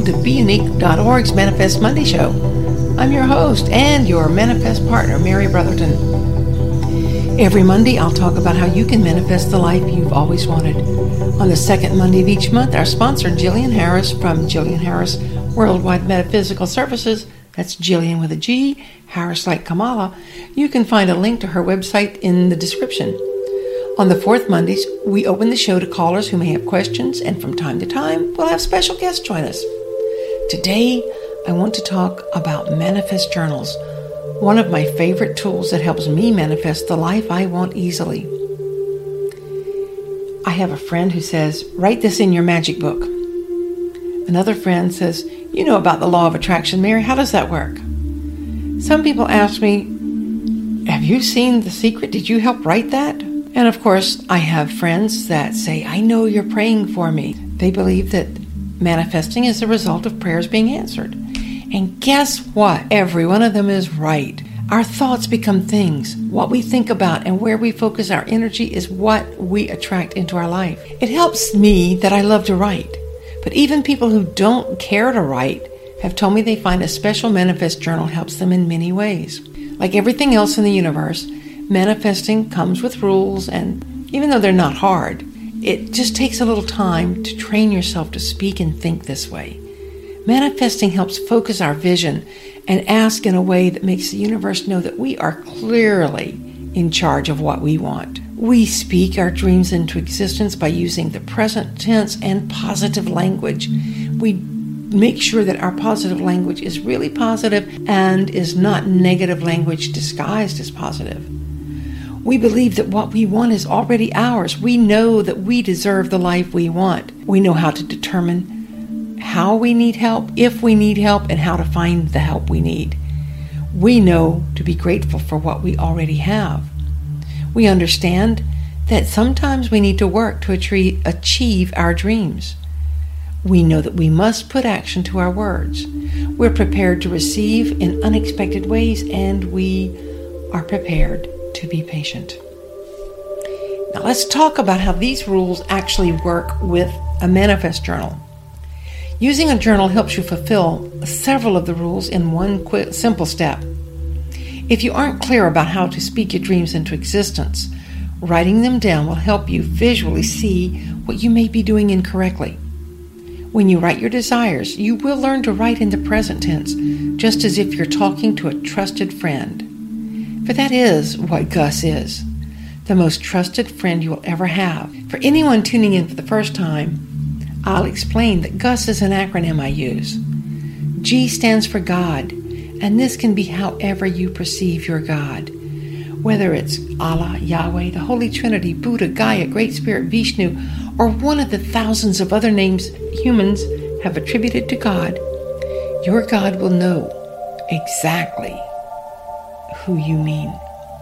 to BeUnique.org's Manifest Monday Show. I'm your host and your Manifest partner, Mary Brotherton. Every Monday, I'll talk about how you can manifest the life you've always wanted. On the second Monday of each month, our sponsor, Jillian Harris from Jillian Harris Worldwide Metaphysical Services, that's Jillian with a G, Harris like Kamala. You can find a link to her website in the description. On the fourth Mondays, we open the show to callers who may have questions, and from time to time, we'll have special guests join us. Today, I want to talk about Manifest Journals, one of my favorite tools that helps me manifest the life I want easily. I have a friend who says, write this in your magic book. Another friend says, you know about the law of attraction, Mary, how does that work? Some people ask me, have you seen The Secret? Did you help write that? And of course, I have friends that say, I know you're praying for me. They believe that manifesting is the result of prayers being answered. And guess what? Every one of them is right. Our thoughts become things. What we think about and where we focus our energy is what we attract into our life. It helps me that I love to write. But even people who don't care to write have told me they find a special Manifest journal helps them in many ways. Like everything else in the universe, manifesting comes with rules, and even though they're not hard, it just takes a little time to train yourself to speak and think this way. Manifesting helps focus our vision and ask in a way that makes the universe know that we are clearly in charge of what we want. We speak our dreams into existence by using the present tense and positive language. We make sure that our positive language is really positive and is not negative language disguised as positive. We believe that what we want is already ours. We know that we deserve the life we want. We know how to determine how we need help, if we need help, and how to find the help we need. We know to be grateful for what we already have. We understand that sometimes we need to work to achieve our dreams. We know that we must put action to our words. We're prepared to receive in unexpected ways, and we are prepared to be patient. Now let's talk about how these rules actually work with a Manifest journal. Using a journal helps you fulfill several of the rules in one quick, simple step. If you aren't clear about how to speak your dreams into existence, writing them down will help you visually see what you may be doing incorrectly. When you write your desires, you will learn to write in the present tense, just as if you're talking to a trusted friend. For that is what Gus is, the most trusted friend you will ever have. For anyone tuning in for the first time, I'll explain that Gus is an acronym I use. G stands for God, and this can be however you perceive your God. Whether it's Allah, Yahweh, the Holy Trinity, Buddha, Gaia, Great Spirit, Vishnu, or one of the thousands of other names humans have attributed to God, your God will know exactly who you mean.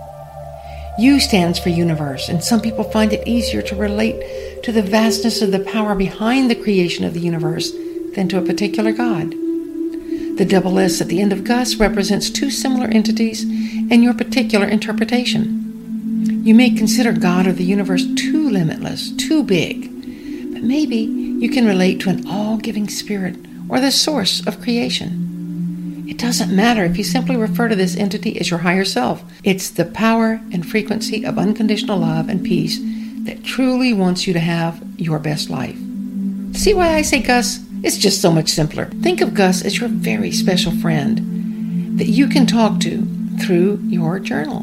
U stands for universe, and some people find it easier to relate to the vastness of the power behind the creation of the universe than to a particular God. The double S at the end of Gus represents two similar entities and your particular interpretation. You may consider God or the universe too limitless, too big, but maybe you can relate to an all-giving spirit or the source of creation. It doesn't matter if you simply refer to this entity as your higher self. It's the power and frequency of unconditional love and peace that truly wants you to have your best life. See why I say Gus? It's just so much simpler. Think of Gus as your very special friend that you can talk to through your journal.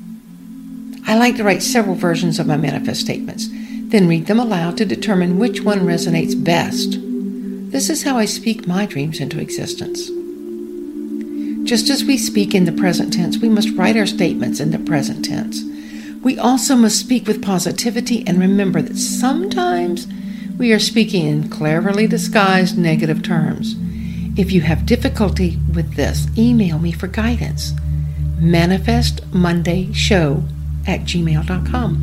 I like to write several versions of my manifest statements, then read them aloud to determine which one resonates best. This is how I speak my dreams into existence. Just as we speak in the present tense, we must write our statements in the present tense. We also must speak with positivity and remember that sometimes we are speaking in cleverly disguised negative terms. If you have difficulty with this, email me for guidance. manifestmondayshow@gmail.com.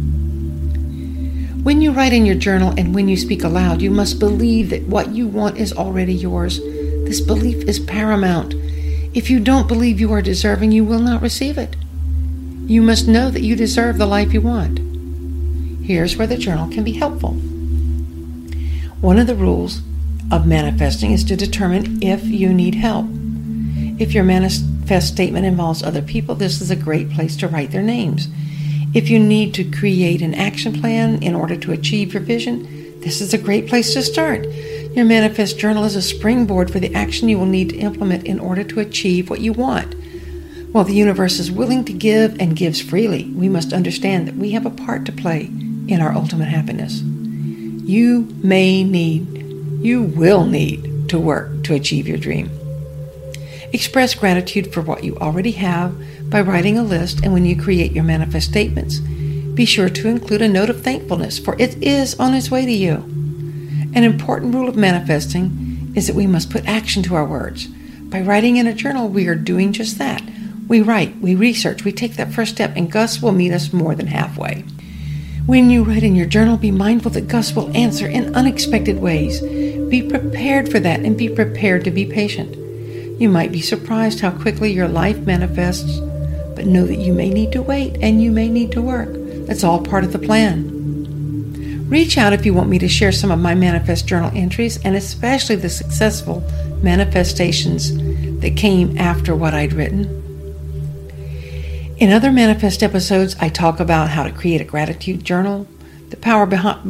When you write in your journal and when you speak aloud, you must believe that what you want is already yours. This belief is paramount. If you don't believe you are deserving, you will not receive it. You must know that you deserve the life you want. Here's where the journal can be helpful. One of the rules of manifesting is to determine if you need help. If your manifest statement involves other people, this is a great place to write their names. If you need to create an action plan in order to achieve your vision, this is a great place to start. Your manifest journal is a springboard for the action you will need to implement in order to achieve what you want. While the universe is willing to give and gives freely, we must understand that we have a part to play in our ultimate happiness. You will need to work to achieve your dream. Express gratitude for what you already have by writing a list, and when you create your manifest statements, be sure to include a note of thankfulness, for it is on its way to you. An important rule of manifesting is that we must put action to our words. By writing in a journal, we are doing just that. We write, we research, we take that first step, and Gus will meet us more than halfway. When you write in your journal, be mindful that Gus will answer in unexpected ways. Be prepared for that, and be prepared to be patient. You might be surprised how quickly your life manifests, but know that you may need to wait and you may need to work. That's all part of the plan. Reach out if you want me to share some of my manifest journal entries, and especially the successful manifestations that came after what I'd written. In other manifest episodes, I talk about how to create a gratitude journal, the power behind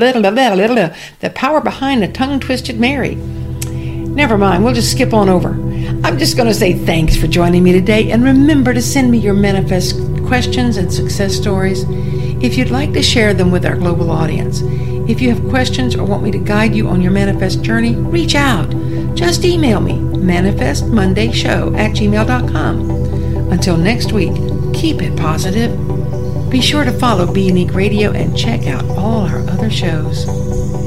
a tongue-twisted Mary. Never mind, we'll just skip on over. I'm just going to say thanks for joining me today, and remember to send me your manifest questions and success stories if you'd like to share them with our global audience. If you have questions or want me to guide you on your manifest journey, reach out. Just email me, manifestmondayshow@gmail.com. Until next week, keep it positive. Be sure to follow Be Unique Radio and check out all our other shows.